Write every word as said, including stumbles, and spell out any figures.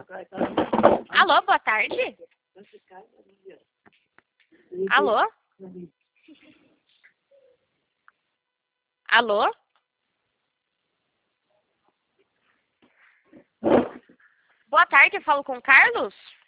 Alô, boa tarde. Alô? Alô? Boa tarde, eu falo com o Carlos?